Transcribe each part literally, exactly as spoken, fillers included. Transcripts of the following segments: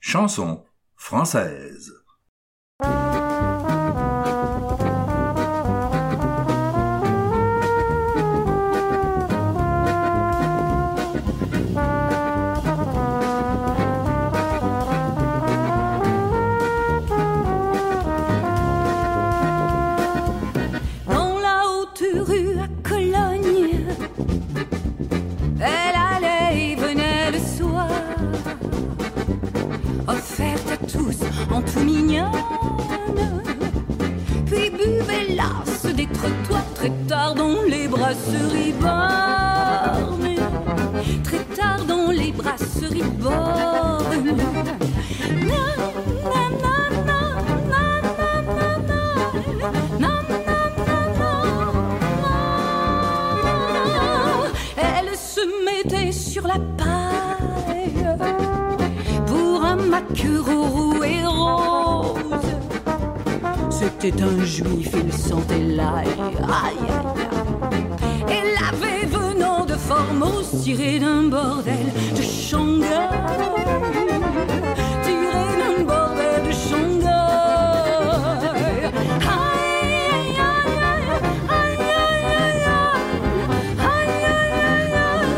Chanson française. En tout mignonne, puis buvait l'as des trottoirs très tard dans les brasseries bornes, très tard dans les brasseries bornes. Elle se mettait sur la paille pour un maquereau roux et rose. C'était un juif, il sentait l'ail. Aïe, aïe, aïe. Elle avait venant de Formose tiré d'un bordel de Shanghai, tiré d'un bordel de Shanghai. Aïe, aïe, aïe, aïe, aïe, aïe, aïe,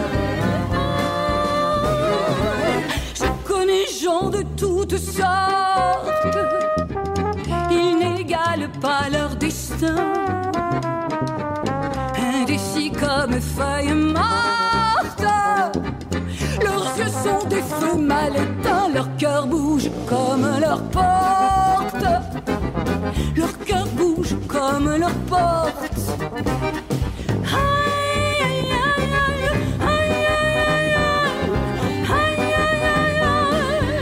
aïe. Je connais gens de toutes sortes, ils n'égalent pas leur destin, indécis comme feuilles mortes. Leurs yeux sont des feux mal éteints, leur cœur bouge comme leur porte, leur cœur bouge comme leur porte. Aïe, aïe, aïe, aïe, aïe, aïe, aïe, aïe, aïe,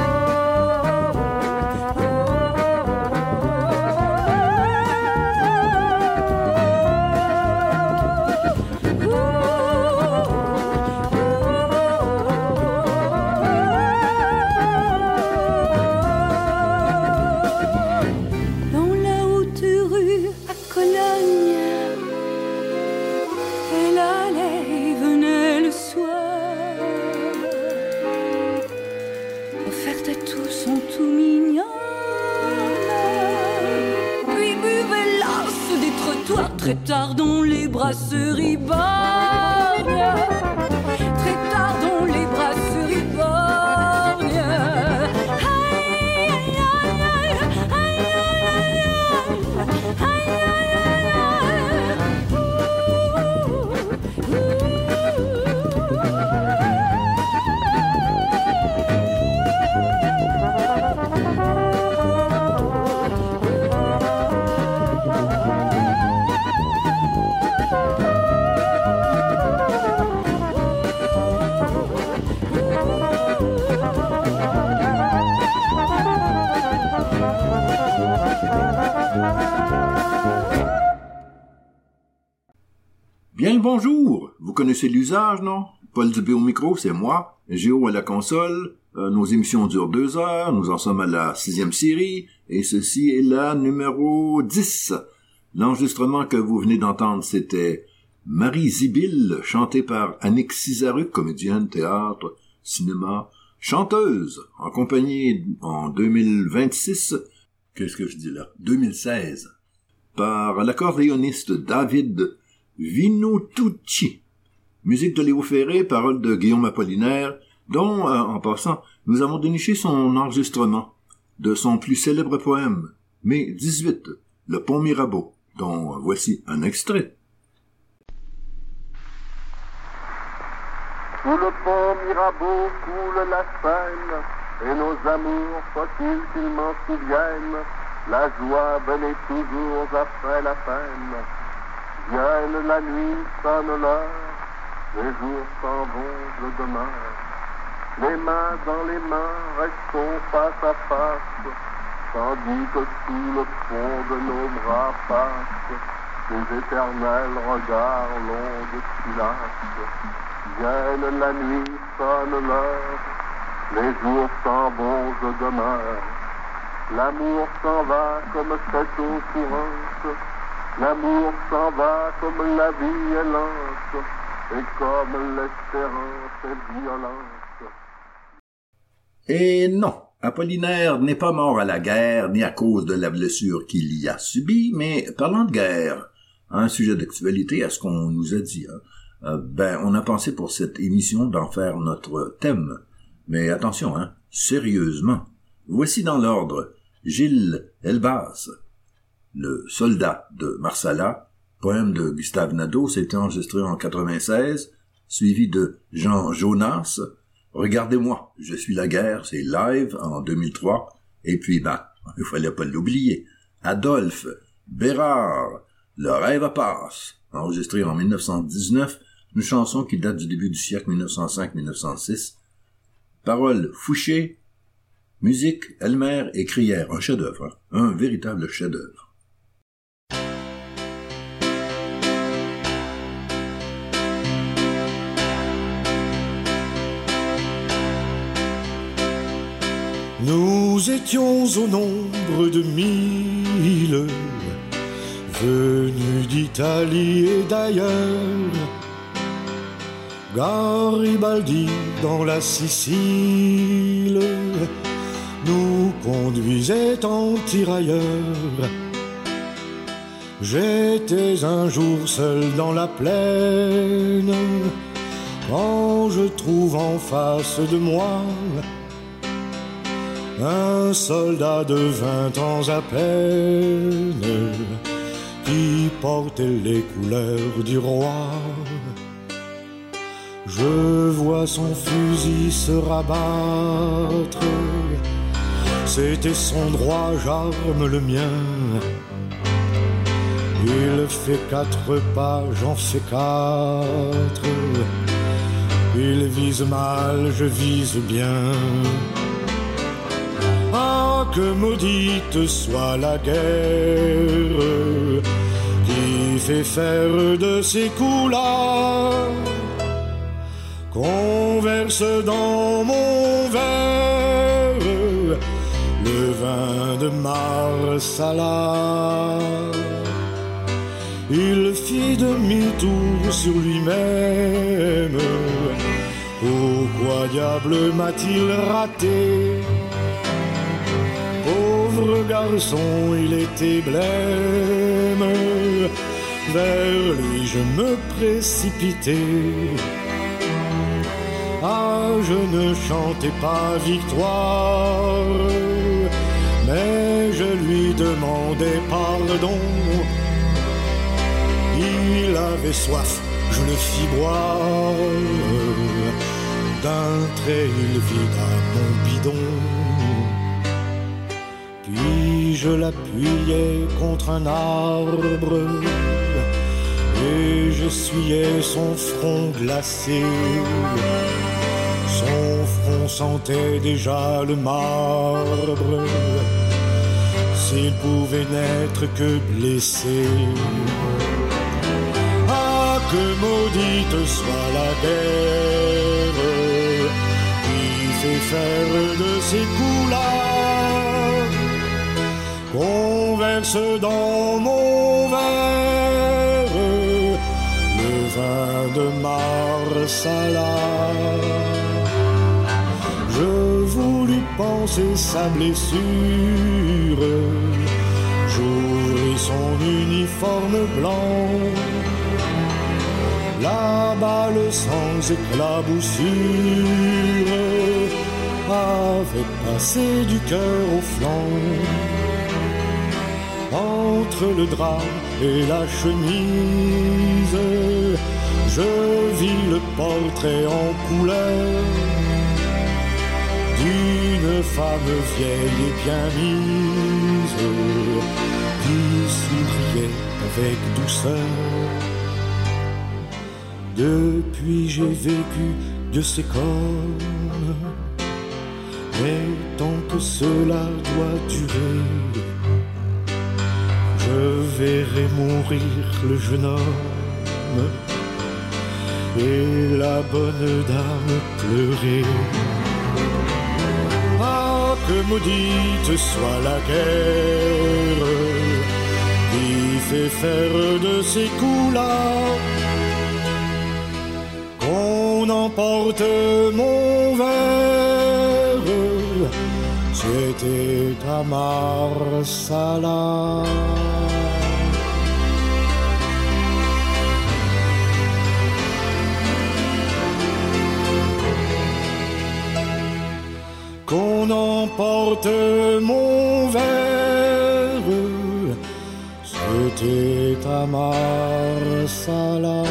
dans la haute rue à Cologne, elle allait et venait le soir, offerte à tous en tout mignonne, puis buvait l'as des trottoirs très tard dans les brasseries borgnes, très tard dans les brasseries borgnes. Aïe, aïe, aïe, aïe, aïe, aïe, aïe, aïe, aïe, Bien le bonjour! Vous connaissez l'usage, non? Paul Dubé au micro, c'est moi. Géo à la console. Euh, nos émissions durent deux heures. Nous en sommes à la sixième série. Et ceci est la numéro dix. L'enregistrement que vous venez d'entendre, c'était Marie Zibil, chantée par Annick Cizaruc, comédienne, théâtre, cinéma, chanteuse, en compagnie en deux mille vingt-six, qu'est-ce que je dis là? deux mille seize, par l'accordéoniste David Vinotucci. Musique de Léo Ferré, paroles de Guillaume Apollinaire, dont, euh, en passant, nous avons déniché son enregistrement de son plus célèbre poème, mai dix-huit, Le Pont Mirabeau, dont voici un extrait. Sous le pont Mirabeau coule la Seine, et nos amours, faut-il qu'ils m'en souviennent, la joie venait toujours après la peine. Vienne la nuit, sonne l'heure, les jours s'en vont, je demeure. Les mains dans les mains, restons face à face, tandis que sous le fond de nos bras passent les éternels regards longs de silence. Vienne la nuit, sonne l'heure, les jours s'en vont, je demeure. L'amour s'en va comme cette eau courante, l'amour s'en va comme la vie est lente, et comme l'espérance est violente. Et non, Apollinaire n'est pas mort à la guerre, ni à cause de la blessure qu'il y a subie, mais parlant de guerre, un sujet d'actualité à ce qu'on nous a dit, hein, euh, ben, on a pensé pour cette émission d'en faire notre thème. Mais attention, hein, sérieusement. Voici dans l'ordre Gilles Elbaz, le soldat de Marsala, poème de Gustave Nadeau, c'était enregistré en quatre-vingt-seize, suivi de Jean Jonas, Regardez-moi, je suis la guerre, c'est live en deux mille trois, et puis ben, il fallait pas l'oublier, Adolphe Bérard, Le rêve passe, enregistré en mille neuf cent dix-neuf, une chanson qui date du début du siècle mille neuf cent cinq mille neuf cent six, paroles Fouché, musique Elmer et Crière, un chef-d'œuvre, hein, un véritable chef-d'œuvre. Nous étions au nombre de mille, venus d'Italie et d'ailleurs. Garibaldi dans la Sicile nous conduisait en tirailleur. J'étais un jour seul dans la plaine, quand je trouve en face de moi un soldat de vingt ans à peine, qui portait les couleurs du roi. Je vois son fusil se rabattre, c'était son droit, j'arme le mien. Il fait quatre pas, j'en fais quatre. Il vise mal, je vise bien. Ah, que maudite soit la guerre qui fait faire de ces coups-là qu'on verse dans mon verre le vin de Marsala. Il fit demi-tour sur lui-même. Pourquoi diable m'a-t-il raté? Pauvre garçon, il était blême. Vers lui je me précipitai. Ah, je ne chantais pas victoire, mais je lui demandais pardon. Il avait soif, je le fis boire. D'un trait il vida mon bidon. Puis je l'appuyai contre un arbre et j'essuyais son front glacé. Son front sentait déjà le marbre. S'il pouvait n'être que blessé. Ah, que maudite soit la guerre qui fait faire de ces coups-là qu'on verse dans mon verre le vin de Marsala. Je voulus panser sa blessure, j'ouvris son uniforme blanc. La balle sans éclaboussure avait passé du cœur au flanc. Entre le drap et la chemise, je vis le portrait en couleur d'une femme vieille et bien mise, qui souriait avec douceur. Depuis j'ai vécu de ces corps, mais tant que cela doit durer, je verrai mourir le jeune homme et la bonne dame pleurer. Ah, que maudite soit la guerre qui fait faire de ces coups-là qu'on emporte mon verre C'était à Marsala. Qu'on emporte mon verre, c'était à Marsala.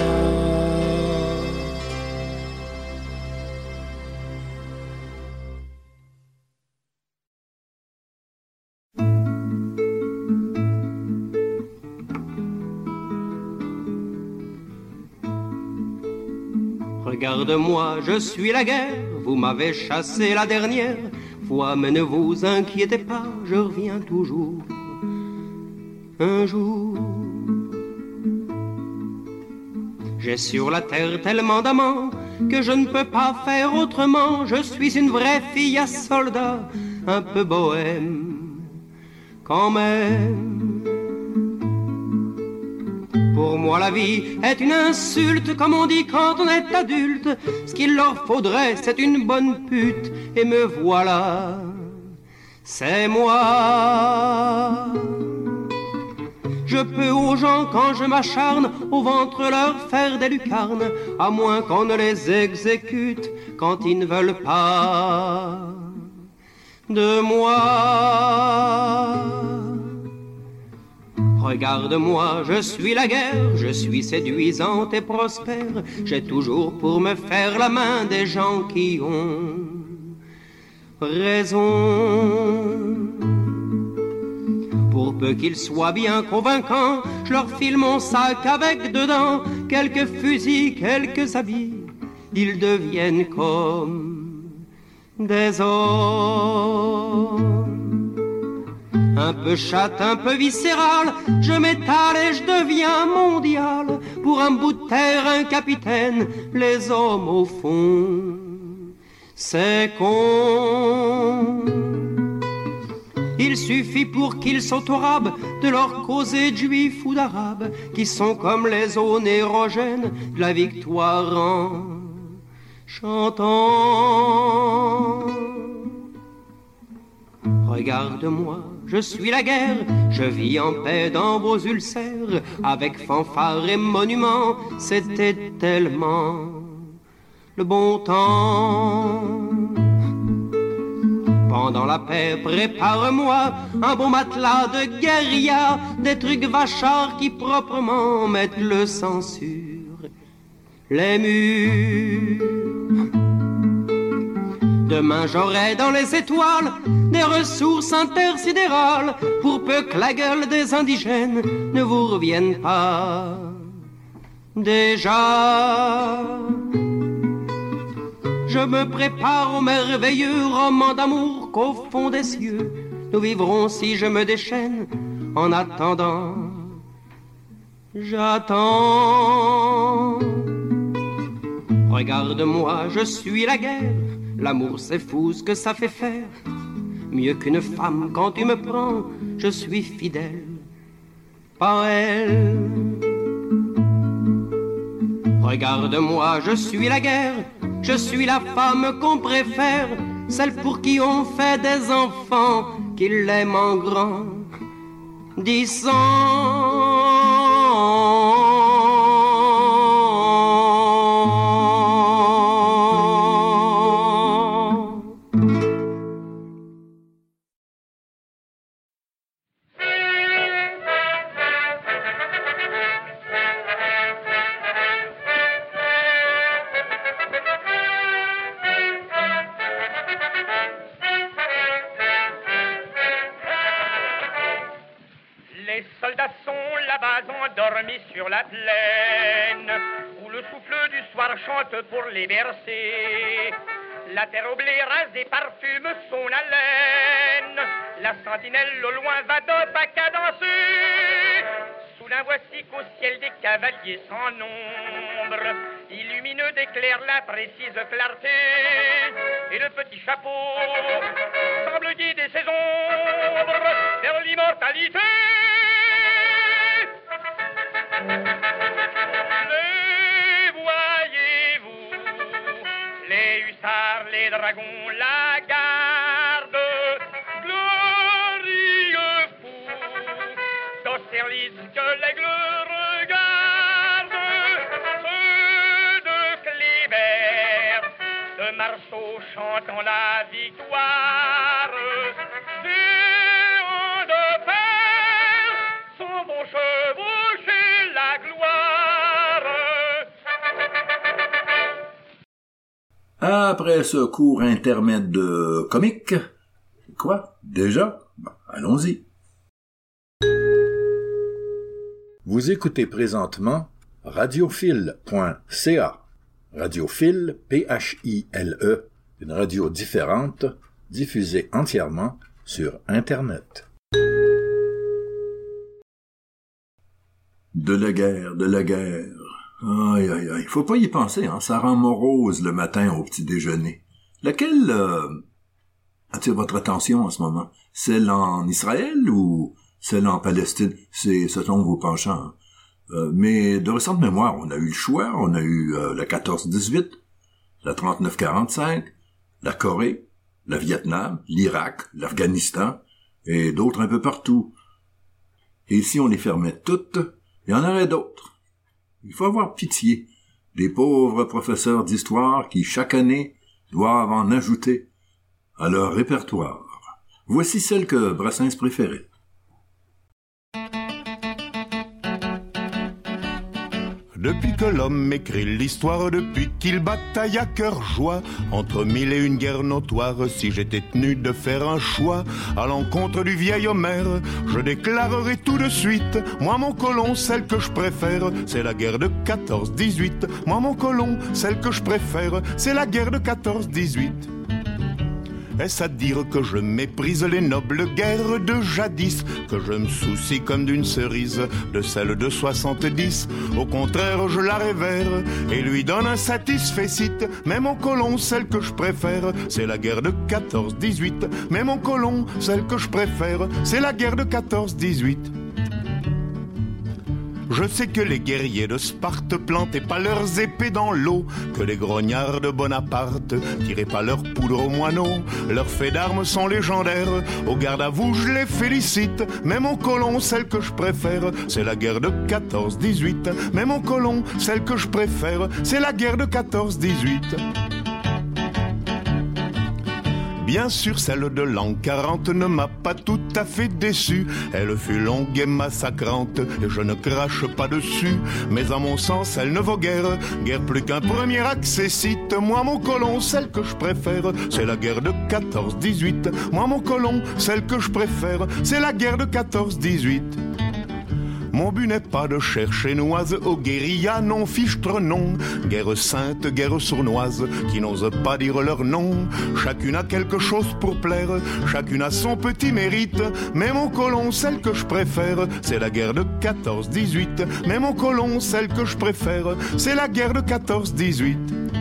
Regarde-moi, je suis la guerre, vous m'avez chassé la dernière fois, mais ne vous inquiétez pas, je reviens toujours un jour. J'ai sur la terre tellement d'amants que je ne peux pas faire autrement. Je suis une vraie fille à soldat, un peu bohème quand même. Pour moi la vie est une insulte, comme on dit quand on est adulte. Ce qu'il leur faudrait c'est une bonne pute, et me voilà, c'est moi. Je peux aux gens quand je m'acharne au ventre leur faire des lucarnes, à moins qu'on ne les exécute quand ils ne veulent pas de moi. Regarde-moi, je suis la guerre, je suis séduisante et prospère. J'ai toujours pour me faire la main des gens qui ont raison. Pour peu qu'ils soient bien convaincants, je leur file mon sac avec dedans quelques fusils, quelques habits. Ils deviennent comme des hommes. Un peu chatte, un peu viscéral, je m'étale et je deviens mondial. Pour un bout de terre, un capitaine, les hommes au fond, c'est con. Il suffit pour qu'ils s'autorabent de leur causer de juifs ou d'arabes, qui sont comme les zones érogènes de la victoire en chantant. Regarde-moi, je suis la guerre, je vis en paix dans vos ulcères, avec fanfare et monuments, c'était tellement le bon temps. Pendant la paix, prépare-moi un bon matelas de guérilla, des trucs vachards qui proprement mettent le sang sur les murs. Demain j'aurai dans les étoiles des ressources intersidérales, pour peu que la gueule des indigènes ne vous revienne pas déjà. Je me prépare au merveilleux roman d'amour qu'au fond des cieux nous vivrons si je me déchaîne. En attendant, j'attends. Regarde-moi, je suis la guerre. L'amour c'est fou ce que ça fait faire. Mieux qu'une femme quand tu me prends, je suis fidèle, pas elle. Regarde-moi, je suis la guerre, je suis la femme qu'on préfère, celle pour qui on fait des enfants, qui l'aiment en grand, disant. Sur la plaine, où le souffle du soir chante pour les bercer. La terre au blé rasée parfume son haleine. La sentinelle au loin va d'un pas cadencé. Soudain voici qu'au ciel des cavaliers sans nombre, illumineux d'éclairs la précise clarté. Et le petit chapeau semble guider ses ombres vers l'immortalité. Les voyez-vous, les hussards, les dragons, la garde, puisque l'aigle regarde ceux de Clébert, de Marceau chantant la victoire, géants de fer, sont vont chevaucher la gloire. Après ce court intermède de comique, quoi, déjà? Bon, allons-y. Vous écoutez présentement radiophile point c a. Radiophile, P H I L E, une radio différente, diffusée entièrement sur Internet. De la guerre, de la guerre. Aïe, aïe, aïe. Faut pas y penser, hein. Ça rend morose le matin au petit déjeuner. Laquelle euh, attire votre attention en ce moment? Celle en Israël ou celle en Palestine? C'est selon vos penchants. Hein. Euh, mais de récente mémoire, on a eu le choix. On a eu euh, la quatorze dix-huit, la trente-neuf quarante-cinq, la Corée, le Vietnam, l'Irak, l'Afghanistan et d'autres un peu partout. Et si on les fermait toutes, il y en aurait d'autres. Il faut avoir pitié des pauvres professeurs d'histoire qui, chaque année, doivent en ajouter à leur répertoire. Voici celle que Brassens préférait. Depuis que l'homme écrit l'histoire, depuis qu'il bataille à cœur joie, entre mille et une guerres notoires, si j'étais tenu de faire un choix, à l'encontre du vieil Homère, je déclarerai tout de suite, moi mon colon, celle que je préfère, c'est la guerre de quatorze dix-huit. Moi mon colon, celle que je préfère, c'est la guerre de quatorze dix-huit. Est-ce à dire que je méprise les nobles guerres de jadis, que je me soucie comme d'une cerise de celle de soixante-dix? Au contraire, je la révère et lui donne un satisfecit. Mais mon colon, celle que je préfère, c'est la guerre de quatorze dix-huit. Mais mon colon, celle que je préfère, c'est la guerre de quatorze dix-huit. Je sais que les guerriers de Sparte plantaient pas leurs épées dans l'eau, que les grognards de Bonaparte tiraient pas leur poudre aux moineaux. Leurs faits d'armes sont légendaires, au garde à vous je les félicite. Mais mon colon, celle que je préfère, c'est la guerre de quatorze dix-huit. Mais mon colon, celle que je préfère, c'est la guerre de quatorze dix-huit. Bien sûr, celle de l'an quarante ne m'a pas tout à fait déçu. Elle fut longue et massacrante, et je ne crache pas dessus. Mais à mon sens, elle ne vaut guère, guère plus qu'un premier accessite. Moi, mon colon, celle que je préfère, c'est la guerre de quatorze dix-huit. Moi, mon colon, celle que je préfère, c'est la guerre de quatorze dix-huit. Mon but n'est pas de chercher noise aux guérillas non fichtre non. Guerre sainte, guerre sournoise, qui n'osent pas dire leur nom. Chacune a quelque chose pour plaire, chacune a son petit mérite. Mais mon colon, celle que je préfère, c'est la guerre de quatorze dix-huit. Mais mon colon, celle que je préfère, c'est la guerre de quatorze dix-huit.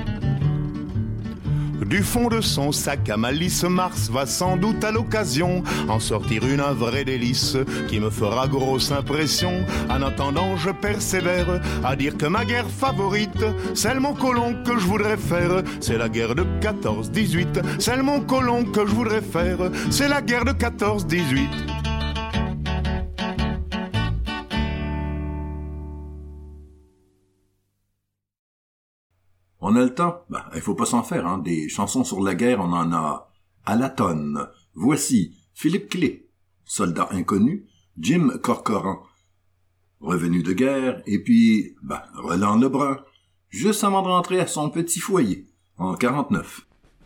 Du fond de son sac à malice, Mars va sans doute à l'occasion en sortir une un vrai délice qui me fera grosse impression. En attendant, je persévère à dire que ma guerre favorite, celle mon colon que je voudrais faire, c'est la guerre de quatorze dix-huit. Celle mon colon que je voudrais faire, c'est la guerre de quatorze dix-huit. On a le temps? Ben, il faut pas s'en faire, hein. Des chansons sur la guerre, on en a à la tonne. Voici Philippe Clé, soldat inconnu, Jim Corcoran, revenu de guerre, et puis, ben, Roland Lebrun, juste avant de rentrer à son petit foyer, en quarante-neuf.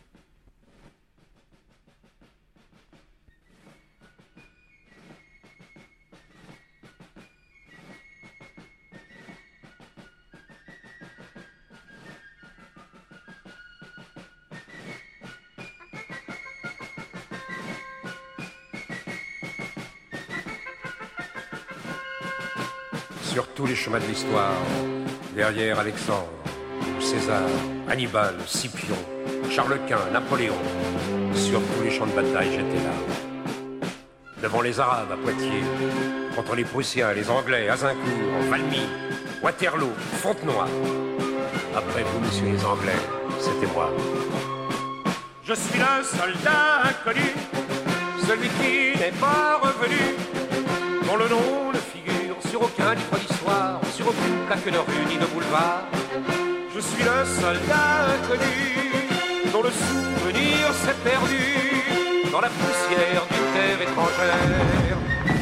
Sur tous les chemins de l'histoire, derrière Alexandre, César, Hannibal, Scipion, Charles Quint, Napoléon, sur tous les champs de bataille, j'étais là. Devant les Arabes à Poitiers, contre les Prussiens, les Anglais, Azincourt, Valmy, Waterloo, Fontenoy. Après vous, messieurs les Anglais, c'était moi. Je suis le soldat inconnu, celui qui n'est pas revenu, dont le nom ne figure sur sur aucun livre d'histoire, sur aucune plaque de rue ni de boulevard. Je suis le soldat inconnu, dont le souvenir s'est perdu dans la poussière d'une terre étrangère.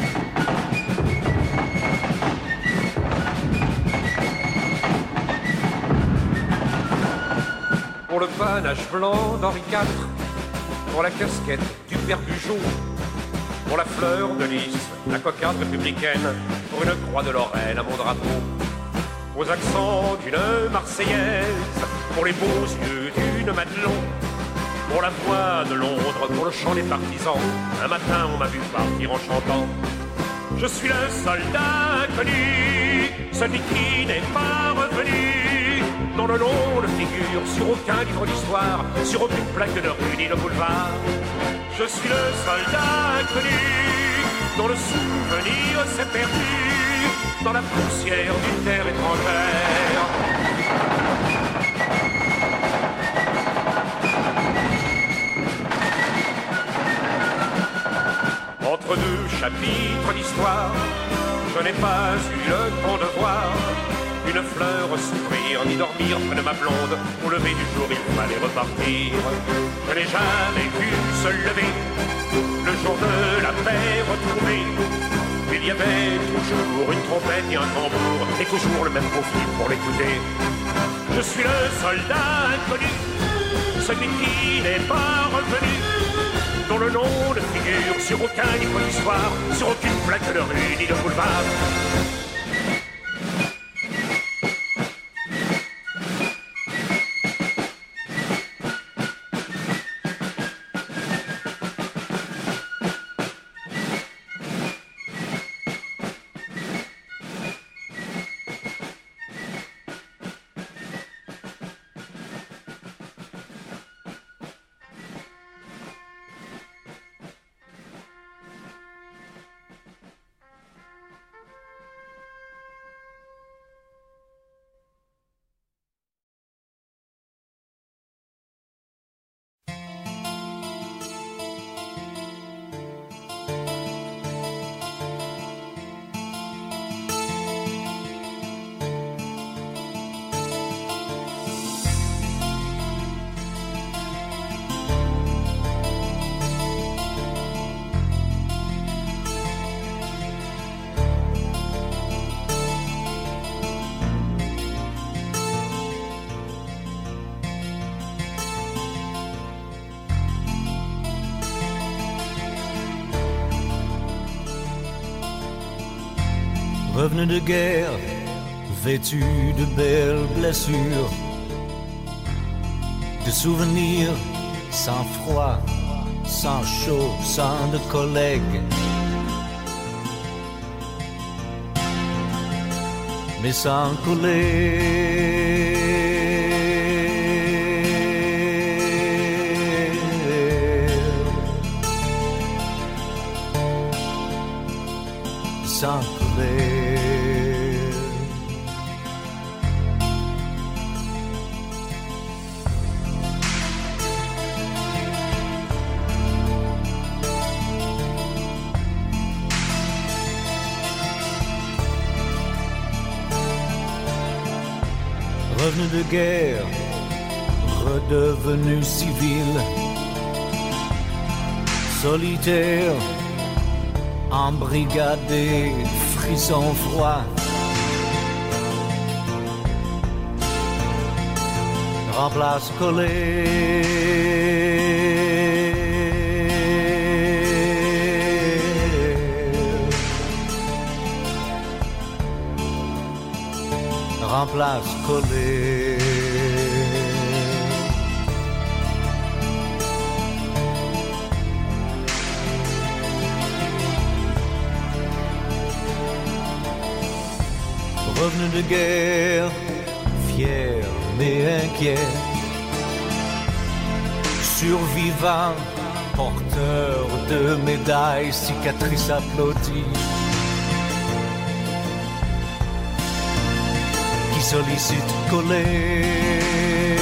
Pour le panache blanc d'Henri quatre, pour la casquette du père Bugeaud, pour la fleur de lys, la cocarde républicaine, pour une croix de Lorraine à mon drapeau, aux accents d'une Marseillaise, pour les beaux yeux d'une Madelon, pour la voix de Londres, pour le chant des partisans. Un matin on m'a vu partir en chantant. Je suis le soldat inconnu, celui qui n'est pas revenu, dont le nom ne figure sur aucun livre d'histoire, sur aucune plaque de rue ni de boulevard. Je suis le soldat inconnu, dont le souvenir s'est perdu dans la poussière d'une terre étrangère. Entre deux chapitres d'histoire, je n'ai pas eu le temps de voir une fleur s'ouvrir ni dormir près de ma blonde. Au lever du jour il fallait repartir. Je n'ai jamais vu se lever le jour de la paix retrouvée. Il y avait toujours une trompette et un tambour, et toujours le même profil pour l'écouter. Je suis le soldat inconnu, celui qui n'est pas revenu, dont le nom ne figure sur aucun livre d'histoire, sur aucune plaque de rue ni de boulevard. Revenu de guerre, vêtu de belles blessures, de souvenirs sans froid, sans chaud, sans de collègues, mais sans collègues. Sans colère. Revenu de guerre, redevenu civil, solitaire, embrigadé, frisson froid, remplace colère. Remplace colère. Revenu de guerre, fier mais inquiet, survivant, porteur de médailles, cicatrices applaudies, qui sollicite colère.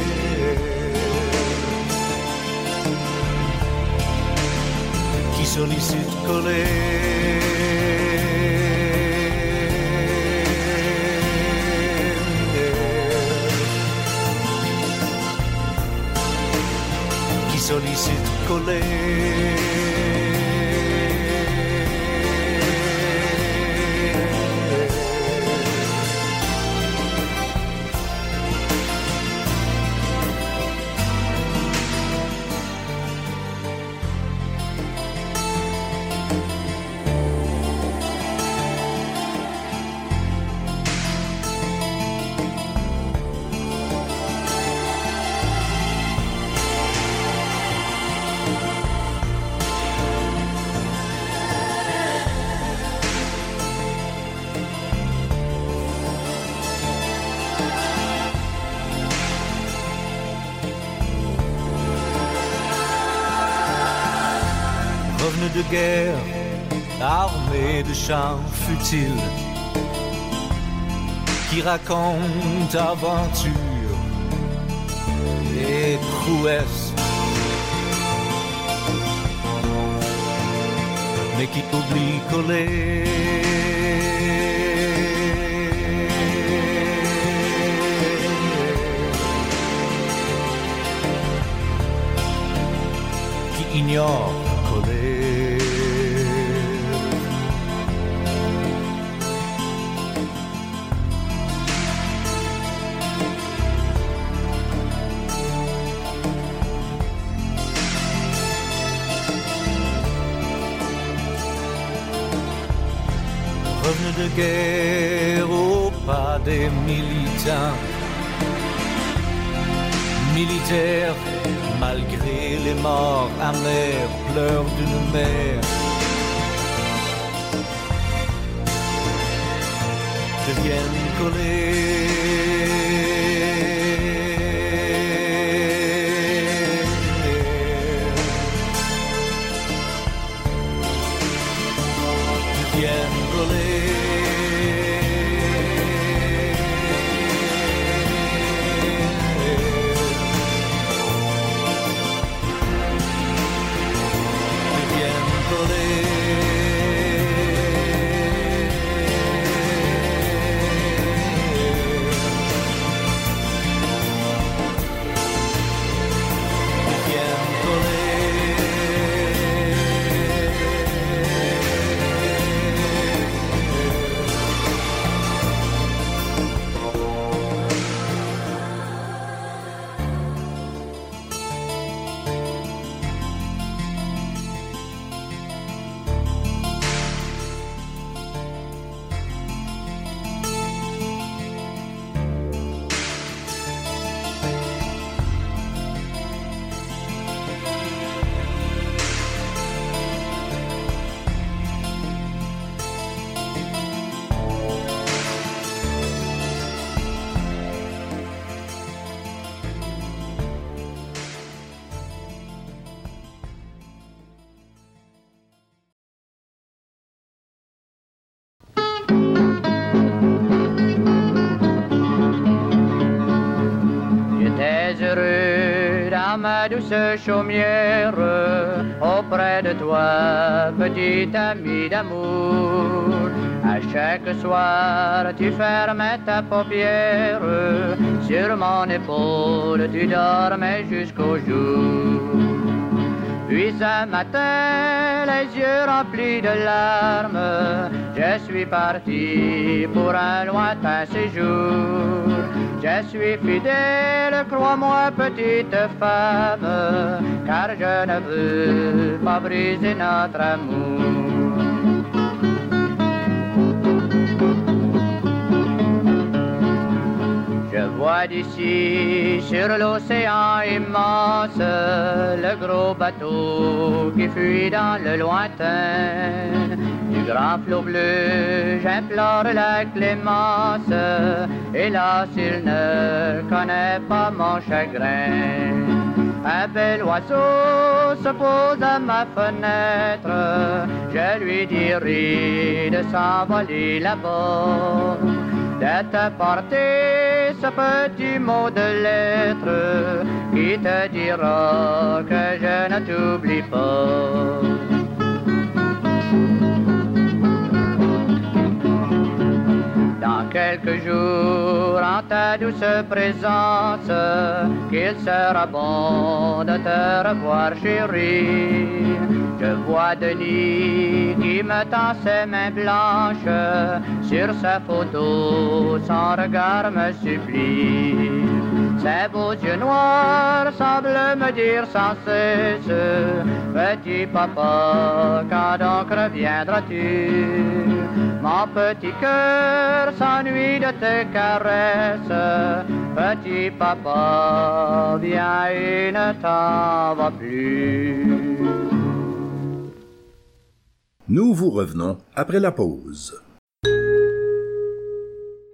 Qui sollicite sollicite collé. Qui sollicite collé. De guerre, armé de chants futiles, qui racontent aventures et prouesses, mais qui oublient coller. Qui ignorent coller. Revenus de guerre au pas des militants, militaires, malgré les morts amers, pleurs d'une mère, deviennent collés. Deviennent collés. Ma douce chaumière, auprès de toi, petite amie d'amour. À chaque soir, tu fermais ta paupière, sur mon épaule, tu dormais jusqu'au jour. Puis un matin, les yeux remplis de larmes, je suis parti pour un lointain séjour. Je suis fidèle, crois-moi, petite femme, car je ne veux pas briser notre amour. Je vois d'ici, sur l'océan immense, le gros bateau qui fuit dans le lointain. Du grand flot bleu, j'implore la clémence, hélas, il ne connaît pas mon chagrin. Un bel oiseau se pose à ma fenêtre, je lui dirai de s'envoler là-bas, de te porter ce petit mot de lettre qui te dira que je ne t'oublie pas. quelques jours en ta douce présence, qu'il sera bon de te revoir chérie. Je vois Denis qui me tend ses mains blanches, sur sa photo son regard me supplie. Ses beaux yeux noirs semblent me dire sans cesse, petit papa, quand donc reviendras-tu? Mon petit cœur s'ennuie de tes caresses, petit papa, viens et ne t'en va plus. Nous vous revenons après la pause.